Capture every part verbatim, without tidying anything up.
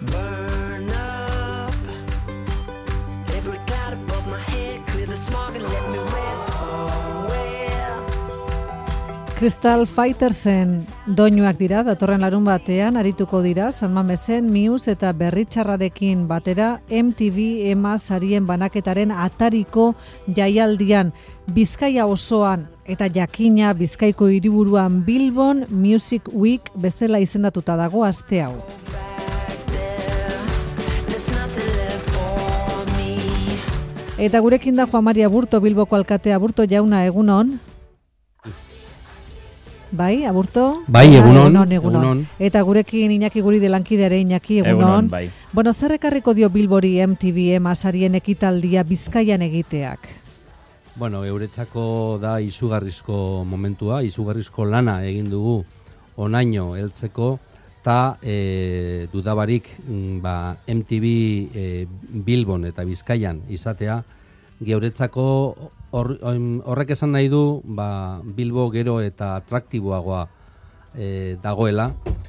Burn up every cloud above my head, clear the smog and let me rest somewhere. Crystal Fightersen doinuak dira, datorren larun batean arituko dira San Mamesen, Muse eta Berritxarrarekin batera M T V Ema sarien banaketaren atariko jaialdian. Bizkaia osoan eta jakina Bizkaiko hiriburuan Bilbon Music Week bezala izendatuta dago aste hau. Eta gurekin da Juan Mari Aburto, Bilboko alkatea. Aburto jauna, egunon? Bai, Aburto? Bai, egunon, egunon, egunon. egunon. Eta gurekin Iñaki guri de lankideare, Iñaki, egunon. Egunon, bai. Bueno, zer ekarriko dio Bilbori M T V Ema sarien ekitaldia Bizkaian egiteak? Bueno, euretzako da izugarrizko momentua, izugarrizko lana egin dugu onaino heltzeko, eta e, dudabarik ba, M T V e, Bilbon eta Bizkaian izatea, geuretzako hor, horrek esan nahi du ba, Bilbo gero eta atraktiboagoa e, dagoela,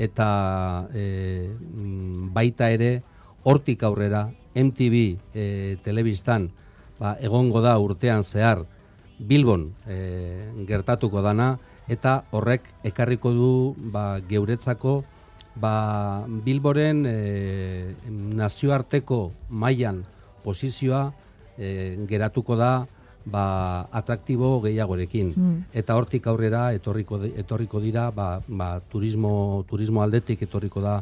eta e, baita ere hortik aurrera M T V e, telebistan ba, egongo da urtean zehar Bilbon e, gertatuko dana, eta horrek ekarriko du ba, geuretzako ba, Bilboren e, nazioarteko mailan posizioa e, geratuko da ba, atraktibo gehiagorekin. Mm. Eta hortik aurrera etorriko, etorriko dira ba, ba, turismo, turismo aldetik etorriko da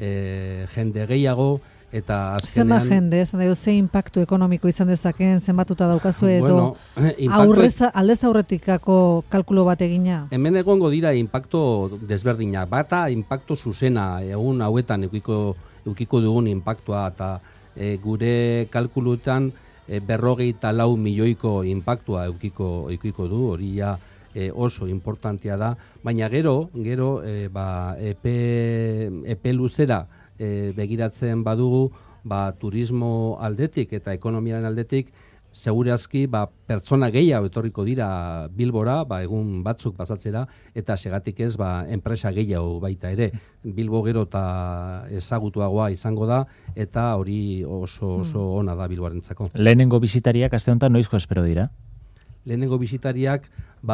e, jende gehiago, eta azkenean... Zema jende, esan edo, ze impactu ekonomiko izan dezakeen, zenbatuta daukazu edo bueno, aurrez, aldez aurretikako kalkulo bat egina? Hemen egongo dira impacto desberdina. Bata impacto zuzena, egun hauetan eukiko, eukiko dugun impactua, eta e, gure kalkuluetan e, berrogeita lau milioiko impactua eukiko, eukiko du, hori ja e, oso importantea da, baina gero, gero e, ba, epe, epe luzera E, begiratzen badugu ba, turismo aldetik eta ekonomiaren aldetik segurazki ba, pertsona gehiago etorriko dira Bilbora, ba, egun batzuk pasatzera, eta segatik ez ba, enpresa gehiago baita ere. Bilbo gero eta ezagutuagoa izango da, eta hori oso, oso ona da Bilboarentzako. Lehenengo bisitariak aste honetan noizko espero dira? Lehenengo bisitariak,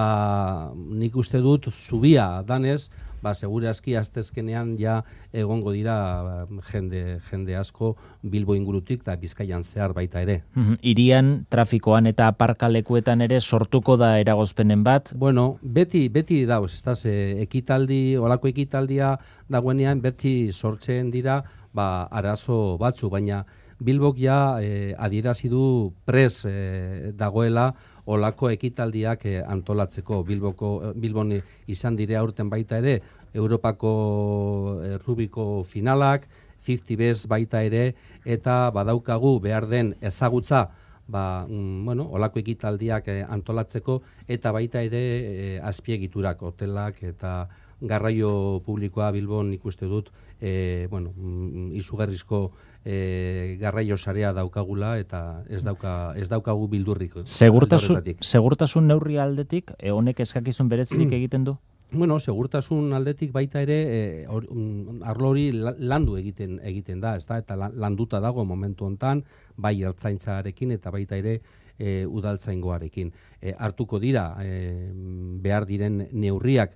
ba, nik uste dut zubia danez, ba, segurazki astezkenean ja egongo dira ba, jende, jende asko Bilbo ingurutik eta Bizkaian zehar baita ere. Hirian, trafikoan eta aparkalekuetan ere sortuko da eragozpenen bat? Bueno, beti, beti dauz, ez da, ekitaldi, olako ekitaldia dagoenean beti sortzen dira ba, arazo batzu, baina Bilbok ja eh, adierazi du pres eh, dagoela olako ekitaldiak eh, antolatzeko. Bilboko, Bilbon izan dire aurten baita ere, Europako eh, Rubiko finalak, fifty best baita ere, eta badaukagu behar den ezagutza, ba, mm, bueno, olako ekitaldiak eh, antolatzeko, eta baita ere eh, azpiegiturak, hotelak eta garraio publikoa Bilbon ikuste dut, eh, bueno, mm, izugarrizko e, garraio sarea daukagula, eta ez dauka ez daukagu bildurrik. Segurtasun, segurtasun neurri aldetik, e, honek eskakizun berezirik egiten du? Bueno, segurtasun aldetik baita ere e, or, um, arlo hori landu egiten egiten da, ezta, eta landuta dago momentu hontan, bai ertzaintzarekin eta baita ere e, udaltzaingoarekin. E, hartuko dira e, behar diren neurriak.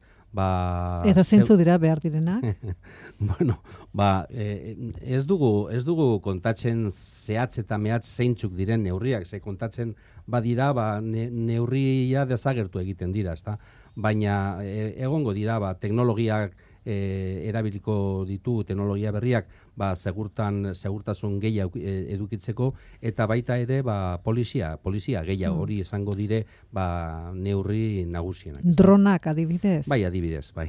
Ba, eta zeintzu dira behar direnak? Bueno, ba, eh, ez dugu ez dugu kontatzen zehatz eta mehatz zeintzuk diren neurriak, ze kontatzen badira, ba, ne, neurria desagertu egiten dira, ezta? Baina e, egongo dira, ba, teknologiak e, erabiliko ditu, teknologia berriak, ba, segurtan, segurtasun gehiago edukitzeko, eta baita ere, ba, polizia, polizia gehiago hori esango dire, ba, neurri nagusienak. Dronak adibidez? Bai, adibidez, bai.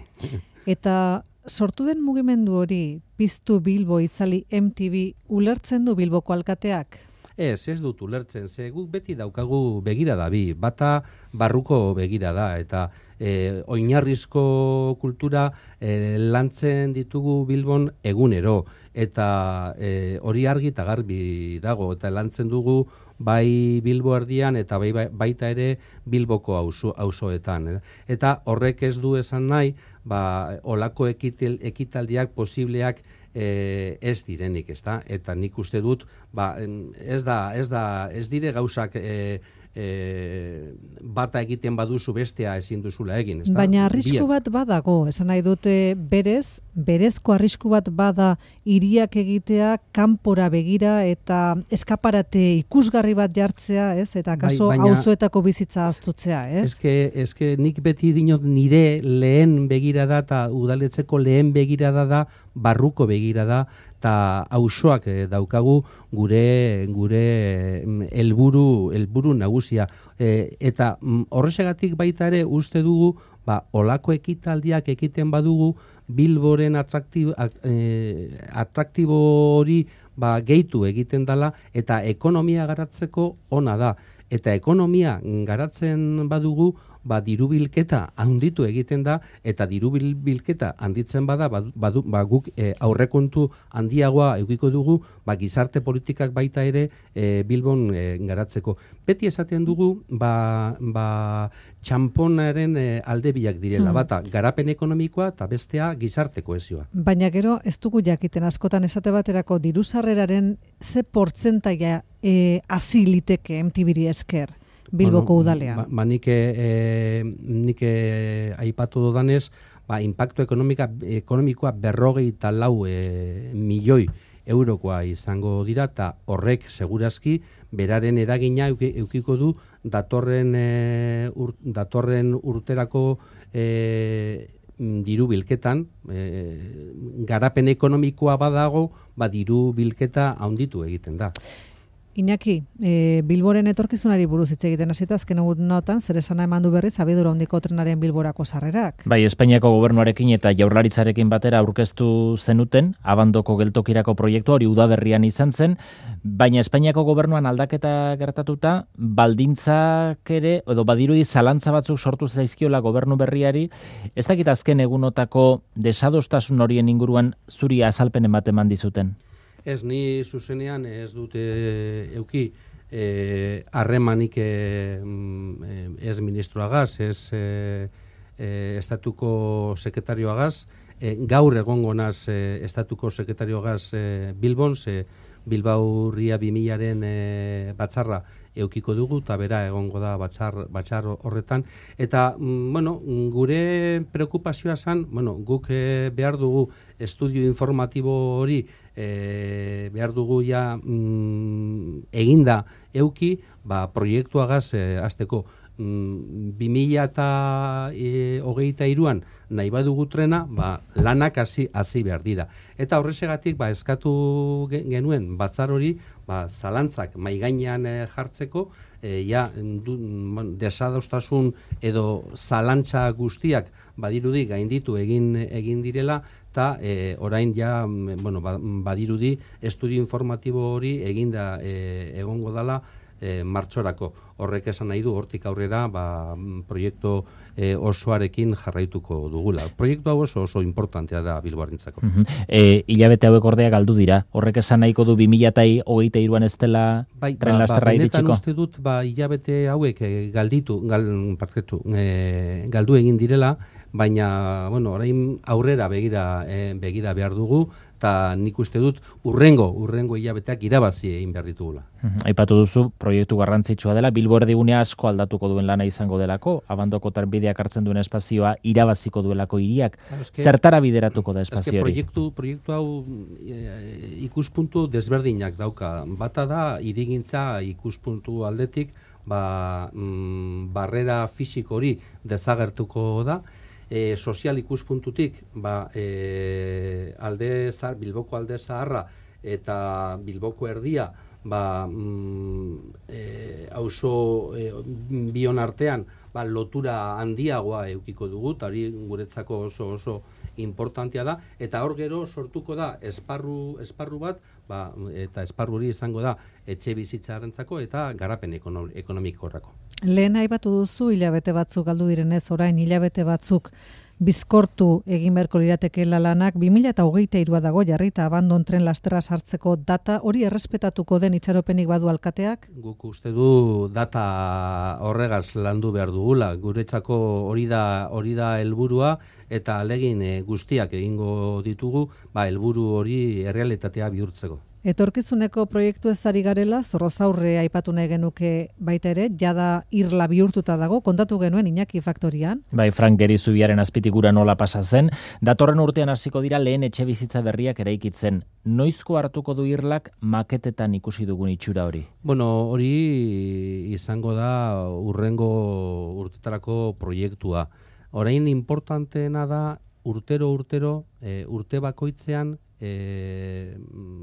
Eta sortu den mugimendu hori, piztu Bilbo itzali M T V, ulertzen du Bilboko alkateak? Ez, ez dut ulertzen, ze guk beti daukagu begirada bi, bata barruko begirada, eta e, oinarrizko kultura e, lantzen ditugu Bilbon egunero, eta e, hori argi eta garbi dago, eta lantzen dugu bai Bilbo erdian eta bai, baita ere Bilboko auzo, auzoetan. Eta horrek ez du esan nahi, ba, olako ekital, ekitaldiak posibleak e, ez direnik, ezta? Eta nik uste dut, ba, ez da, ez da, ez dire gauzak e, e, bata egiten baduzu bestea ezin duzula egin, ezta? Baina arrisku Biak. bat badago, esan nahi dute berez, berezko arrisku bat bada hiriak egitea kanpora begira eta eskaparate ikusgarri bat jartzea, ez? Eta kaso Bai, baina- auzoetako bizitza ahaztutzea, ez? Eske, eske nik beti dinot nire lehen begirada eta udaletzeko lehen begirada da barruko begirada eta auzoak eh, daukagu gure gure mm, helburu helburu nagusia. E, eta mm, horrexegatik baita ere uste dugu ba olako ekitaldiak ekiten badugu Bilboren atraktibo, eh, atraktibo hori ba, gehitu egiten dala eta ekonomia garatzeko ona da. Eta ekonomia garatzen badugu, ba, diru bilketa handitu egiten da, eta diru bil- bilketa handitzen bada, badu, badu, ba, guk e, aurrekontu handiagoa edukiko dugu, ba, gizarte politikak baita ere e, Bilbon e, garatzeko. Beti esaten dugu, ba, ba, txamponaren e, aldebiak direla, Hmm. bata garapen ekonomikoa eta bestea gizarte kohesioa. Baina gero ez dugu jakiten askotan esate baterako diru sarreraren ze portzentaia e, hasi liteke M T V-ri esker Bilboko Bueno, udalean. Ba, ba nik, e, nik e, aipatu dudanez, ba, impacto ekonomika, ekonomikoa berrogei eta lau e, milioi eurokoa izango dira, eta horrek segurazki beraren eragina euki- eukiko du datorren, e, ur, datorren urterako e, diru bilketan, e, garapen ekonomikoa badago, ba, diru bilketa handitu egiten da. Iñaki, e, Bilboren etorkizunari buruz hitz egiten hasita azken egunotan zer esana eman du berriz abiadura handiko trenaren Bilborako sarrerak. Bai, Espainiako gobernuarekin eta Jaurlaritzarekin batera aurkeztu zenuten, abandoko geltokirako proiektu hori udaberrian izan zen, baina Espainiako gobernuan aldaketa gertatuta, baldintzak ere, edo badirudi zalantza batzuk sortu zaizkiola gobernu berriari, ez dakit azken egunotako desadostasun horien inguruan zuri azalpen ematen eman dizuten. Ez, ni zuzenean ez dute euki eh, harremanik eh, mm, ez ministroagaz, ez eh, eh, estatuko sekretarioagaz, eh, gaur egongo naz eh, estatuko sekretarioagaz eh, Bilbon, ze Bilbao Ria bi milaren eh, batzarra eukiko dugu, eta bera egongo da batzar, batzar horretan. Eta, mm, bueno, gure preokupazioa zan, bueno, guk eh, behar dugu estudio informatibo hori e, behar dugu ja mm, eginda euki, ba, proiektuagaz e, azteko. Mm, bi mila eta hogeita hiruan nahi badugu trena, ba, lanak hasi hasi behar dira. Eta horrexegatik ba, eskatu genuen batzar hori, ba, zalantzak mai gainean e, jartzeko, e, ja, du, desadostasun edo zalantza guztiak badirudi gainditu egin egin direla, eta e, orain ja bueno, badirudi estudio informatibo hori eginda e, egongo dala e, martxorako. Horrek esan nahi du, hortik aurrera ba, proiektu e, osoarekin jarraituko dugula. Proiektu hau oso oso importantea da Bilboarentzako. Uh-huh. E, hilabete hauek ordea galdu dira. Horrek esan nahiko du bi mila hogeita hiruan ez dela Bai, tren ba, lasterra ba, benetan iritsiko? uste dut ba, hilabete hauek e, galditu, gal, parketu, e, galdu egin direla, baina bueno, orain aurrera begira e, begira behar dugu, eta nik uste dut urrengo, urrengo hilabeteak irabazi egin behar ditugula. Uh-huh. Aipatu duzu proiektu garrantzitsua dela, Bilbo erdigunea asko aldatuko duen lana izango delako, abandoko trenbideak hartzen duen espazioa irabaziko duelako hiriak. Eske, Zertara bideratuko da eske espazio hori? proiektu, proiektu hau e, ikuspuntu desberdinak dauka. Bata da hirigintza ikuspuntu aldetik, ba, mm, barrera fisiko hori desagertuko da. E, sozial ikuspuntutik, ba, e, alde zahar, Bilboko alde zaharra eta Bilboko erdia, ba, mm, e, auzo e, bion artean ba, lotura handiagoa eukiko dugu, eta hori guretzako oso oso importantea da, eta hor gero sortuko da esparru, esparru bat, ba, eta esparru hori izango da etxe bizitzarentzako eta garapen ekonomikorako. Lehen aipatu duzu hilabete batzuk galdu direnez, orain hilabete batzuk bizkortu egin beharko liratekeela lanak, bi mila hogeita hirua dago jarrita abandon tren lasterra sartzeko data, hori errespetatuko den itxaropenik badu alkateak? Guk uste du data horregaz landu behar dugula, guretzako hori da hori da helburua eta alegin e, guztiak egingo ditugu, ba helburu hori errealitatea bihurtzeko. Etorkizuneko proiektu ez ari garela, Zorrozaurre aipatu nahi genuke baita ere, jada irla bihurtuta dago, kontatu genuen Iñaki Faktorian. Bai, Frank Gerizubiaren azpitikura nola pasa zen. Datorren urtean hasiko dira lehen etxe bizitza berriak eraikitzen. Noizko hartuko du irlak maketetan ikusi dugun itxura hori? Bueno, hori izango da urrengo urtetarako proiektua. Orain importanteena da urtero urtero, e, urte bakoitzean, e,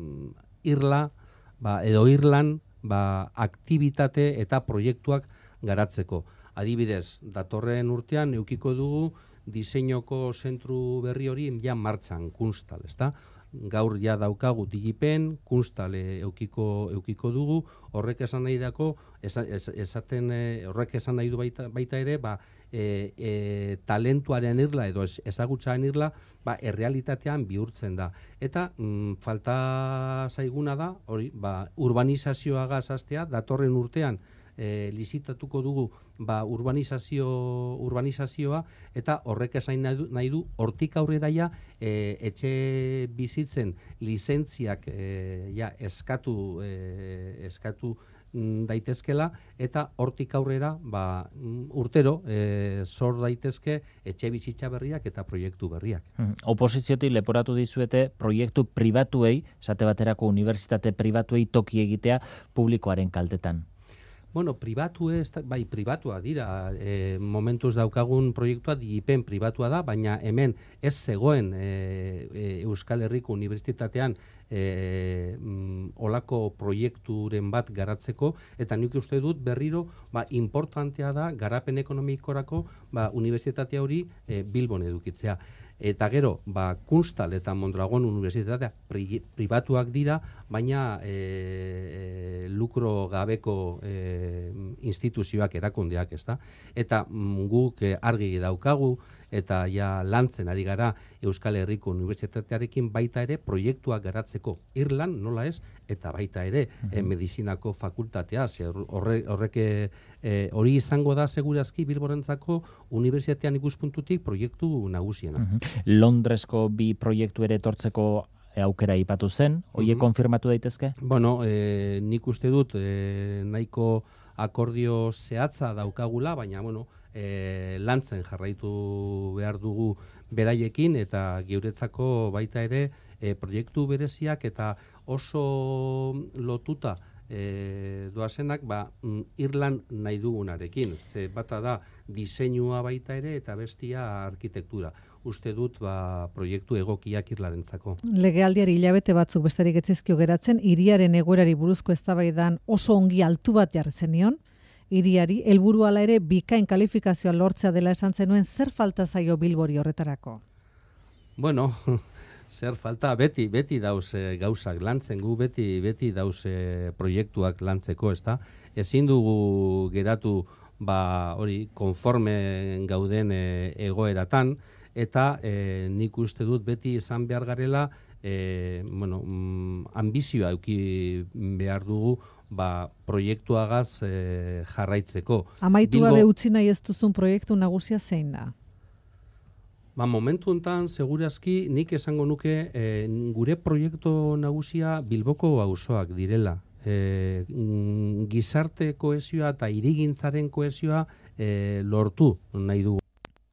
irla, ba, edo irlan, ba, aktibitate eta proiektuak garatzeko. Adibidez, datorren urtean eukiko dugu diseinoko zentru berri hori ja martxan, Kunstal, ezta? Gaur ja daukagu Digipen, Kunstal eukiko, eukiko dugu, horrek esan nahi dako, esaten horrek esan nahi du baita, baita ere, ba, e, e, talentuaren irla edo ezagutzaren irla, ba, errealitatean bihurtzen da. Eta mm, falta zaiguna da, hori, ba, urbanizazioagaz hastea, datorren urtean, E, lizitatuko dugu ba, urbanizazio, urbanizazioa eta horrek esain nahi du, nahi du hortik aurrera ja e, etxe bizitzen lizentziak e, ja, eskatu, e, eskatu daitezkela eta hortik aurrera ba, urtero e, zor daitezke etxe bizitza berriak eta proiektu berriak. Hmm. Oposiziotik leporatu dizuete proiektu pribatuei, esate baterako unibertsitate pribatuei toki egitea publikoaren kaltetan. Bueno, pribatu ez, bai, pribatua dira, e, momentuz daukagun proiektua Digipen pribatua da, baina hemen ez zegoen e, e, Euskal Herriko Unibertsitatean e, mm, olako proiekturen bat garatzeko, eta nik uste dut berriro ba, importantea da garapen ekonomikorako ba, unibertsitatea hori e, Bilbon edukitzea. Eta gero, ba, Kunstal eta Mondragon Unibertsitatea pri, pribatuak dira, baina e, e, lukro gabeko e, instituzioak erakundeak, ezta? Eta mm, guk e, argi daukagu, eta ja lantzen ari gara Euskal Herriko Unibertsitatearekin baita ere proiektuak garatzeko Irlan, nola ez, eta baita ere mm-hmm. e, medizinako fakultatea, horre, horrek e, hori izango da segurazki Bilborentzako unibertsitatean ikuspuntutik proiektu nagusiena. Mm-hmm. Londresko bi proiektu ere etortzeko aukera ipatu zen, hoiek mm-hmm. konfirmatu daitezke? Bueno, e, nik uste dut e, nahiko akordio zehatza daukagula, baina bueno, e, lantzen jarraitu behar dugu beraiekin eta geuretzako baita ere e, proiektu bereziak eta oso lotuta e, doazenak ba, Irlan nahi dugunarekin. Ze bata da diseinua baita ere eta bestia arkitektura. Uste dut ba, proiektu egokiak Irlarentzako. Legealdiari hilabete batzuk besterik etzizkio geratzen, hiriaren egoerari buruzko eztabaidan oso ongi altu bat jarri zenion, hiriari helburu ala ere bikain kalifikazioa lortzea dela esan zenuen, zer falta zaio Bilbori horretarako? Bueno, zer falta, beti, beti dauze gauzak lantzen gu, beti, beti dauze proiektuak lantzeko, ezta? Ezin dugu geratu ba, hori, konforme gauden e, egoeratan, eta e, nik uste dut beti izan behar garela e, bueno, mm, ambizioa euki behar dugu ba, proiektuagaz e, jarraitzeko. Amaitu gabe utzi nahi ez duzun proiektu nagusia zein da? Ba, momentu hontan segurazki nik esango nuke e, gure proiektu nagusia Bilboko auzoak direla. E, gizarte kohesioa eta hirigintzaren kohesioa e, lortu nahi dugu.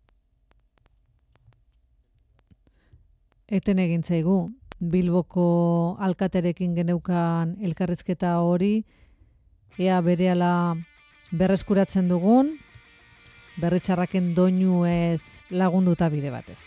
Eten egin zaigu, Bilboko alkaterekin geneukan elkarrizketa hori, ea berehala berreskuratzen dugun, berritxarraken doinu ez lagunduta bide batez.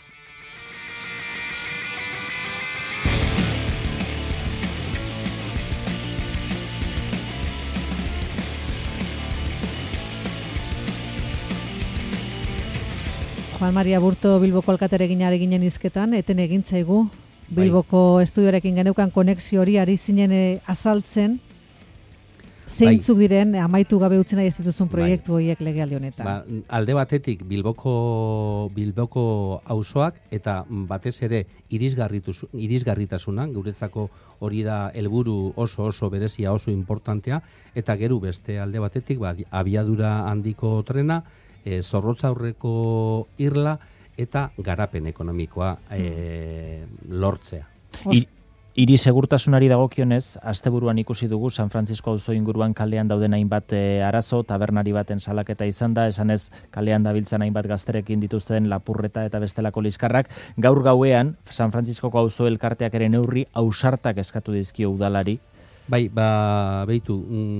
Juan Maria Burto Bilboko alkaterekin areginen hizketan, eten egin zaigu Bilboko bai. Estudioarekin geneukan konexio hori ari zinen azaltzen, Zeintzuk diren amaitu gabe utzi nahi ez dituzun proiektu horiek legealdi honetan? Ba, alde batetik Bilboko Bilboko auzoak eta batez ere irisgarritasuna, guretzako hori da helburu oso oso berezia, oso importantea, eta gero beste alde batetik ba, abiadura handiko trena, e, zorrotza aurreko irla eta garapen ekonomikoa e, lortzea. I, Iri segurtasunari dagokionez, asteburuan ikusi dugu San Francisco auzo inguruan kalean dauden hainbat e, arazo, tabernari baten salaketa izan da, esanez kalean dabiltzan hainbat gazterekin dituzten lapurreta eta bestelako liskarrak. Gaur gauean, San Franciscoko auzo elkarteak ere neurri ausartak eskatu dizkio udalari. Bai, ba, beitu,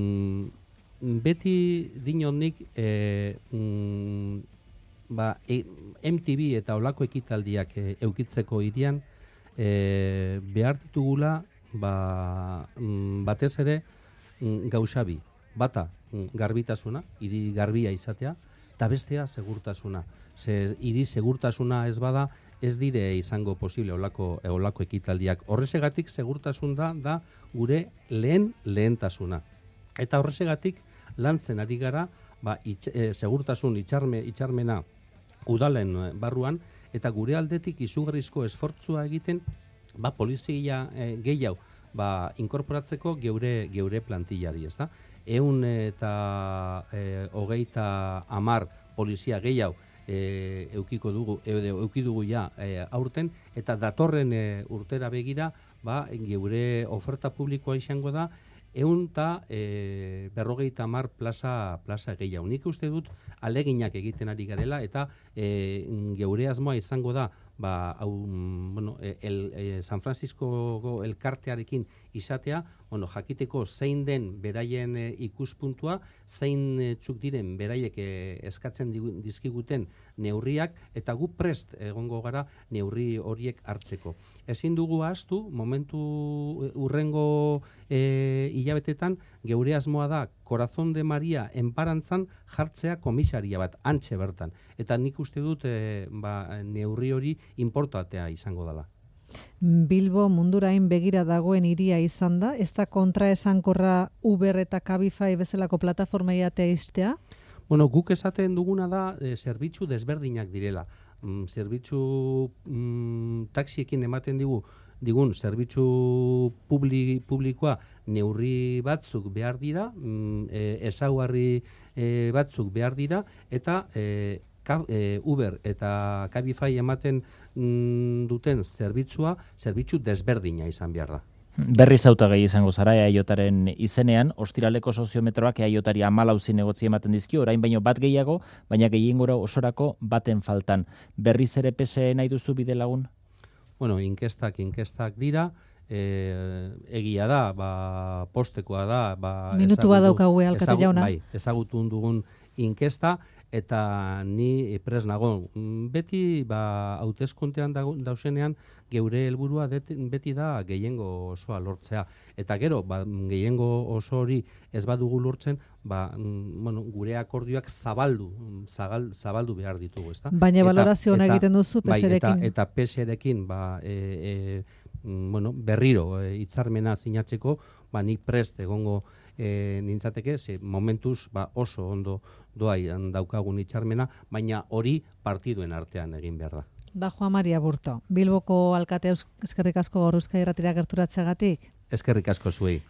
mm, beti dinonik, e, mm, ba, e, M T V eta olako ekitaldiak e, eukitzeko irian, E, behar ditugula ba, mm, batez ere mm, gauza bi. Bata mm, garbitasuna, hiri garbia izatea, eta bestea segurtasuna. Ze hiri segurtasuna ez bada, ez dire izango posible olako, olako ekitaldiak. Horrezegatik segurtasun da, da gure lehen lehentasuna. Eta horrezegatik lantzen ari gara ba, itx, e, segurtasun itxarme, itxarmena udalen barruan, eta gure aldetik izugarrizko esfortzua egiten ba polizia e, gehiago ba inkorporatzeko geure geure plantillari, ezta? Ehun eta e, hogeita hamar polizia gehiago e, eukiko dugu e, euki dugu ja e, aurten, eta datorren e, urtera begira ba geure oferta publikoa izango da ehun eta e, berrogeita hamar plaza, plaza gehiago. Nik uste dut aleginak egiten ari garela, eta e, geure asmoa izango da ba, hau, bueno, el, el San Francisco elkartearekin izatea, bueno, jakiteko zein den beraien e, ikuspuntua, zein e, txuk diren beraiek e, eskatzen dizkiguten neurriak, eta gu prest egongo gara neurri horiek hartzeko. Ezin dugu ahaztu, momentu urrengo e, hilabetetan, geure asmoa da Corazón de Maria enparantzan jartzea komisaria bat, antxe bertan. Eta nik uste dut e, ba, neurri hori importantea izango dela. Bilbo mundurain begira dagoen hiria izan da, ez da kontraesankorra Uber eta Cabify bezalako plataformei atea iztea? Bueno, guk esaten duguna da e, zerbitzu desberdinak direla. Mm, zerbitzu mm, taxiekin ematen digu digun zerbitzu publi, publikoa neurri batzuk behar dira, mm, e, ezaugarri e, batzuk behar dira, eta e, ka, e, Uber eta Cabify ematen mm, duten zerbitzua, zerbitzu desberdina izan behar da. Berriz hautagai izango zara E A Jaren izenean, ostiraleko soziometroak E A Jari hamalau zinegotzi ematen dizkio, orain baino bat gehiago, baina gehiengora osorako baten faltan. Berriz ere P S E nahi duzu bide lagun? Bueno, inkestak, inkestak dira, e, egia da, ba, postekoa da. Ba, Minutu bat daukagu alkate jauna. Bai, ezagutun dugun inkesta, eta ni pres nago. Beti, ba, hauteskuntean dausenean, geure helburua beti da gehiengo osoa lortzea. Eta gero, ba, gehiengo oso hori ez badugu lortzen, ba, bueno, gure akordioak zabaldu, zagal, zabaldu behar ditugu, ezta? Baina valorazioa egiten duzu P S E-rekin. Bai, eta, eta P S E-rekin, ba, e, e, bueno, berriro e, hitzarmena sinatzeko, ba, nik prest egongo e, nintzateke, ze momentuz ba, oso ondo doaian daukagun hitzarmena, baina hori partiduen artean egin behar da. Da Juan Maria Burto, Bilboko alkate eskerrik asko gaur Euskadi Irratira gerturatzeagatik. Eskerrik asko zuei.